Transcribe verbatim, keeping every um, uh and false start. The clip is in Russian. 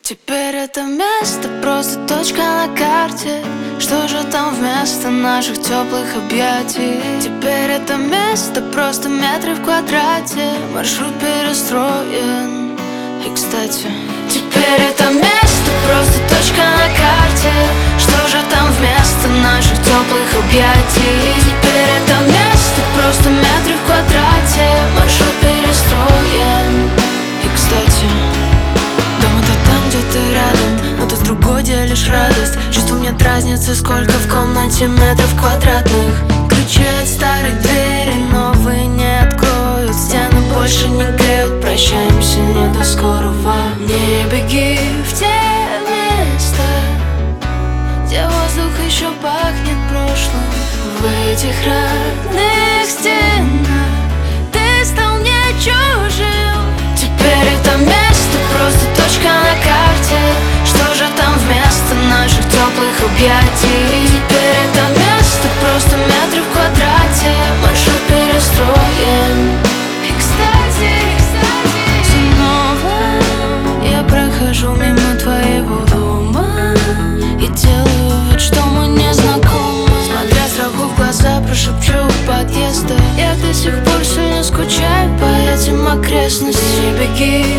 Теперь это место просто точка на карте. Что же там вместо наших теплых объятий? Теперь это место просто метры в квадрате. Маршрут перестроен. И кстати, теперь это место просто точка на карте. Что же там вместо наших теплых объятий? Теперь это место просто метры в квадрате. Маршрут перестроен. И кстати, дом — это там, где ты рядом, но ты в другой делишь радость. Чувству нет разницы, сколько в комнате метров квадратных. Ключи от старой двери новые не откроют, стены больше не греют. Прощаемся, не до скорого. Не беги в те места, где воздух еще пахнет прошлым. В этих родных стенах ты стал мне чужим. Теперь это место просто точка на карте. Что же там вместо наших теплых объятий? Теперь это место просто метры в квадрате. Маршрут перестроен. И кстати, снова я прохожу мимо твоего дома и делаю вид, что мы не знакомы. Смотря страху в глаза, прошепчу у подъезда: я до сих пор сильно скучаю по этим окрестностям. Не беги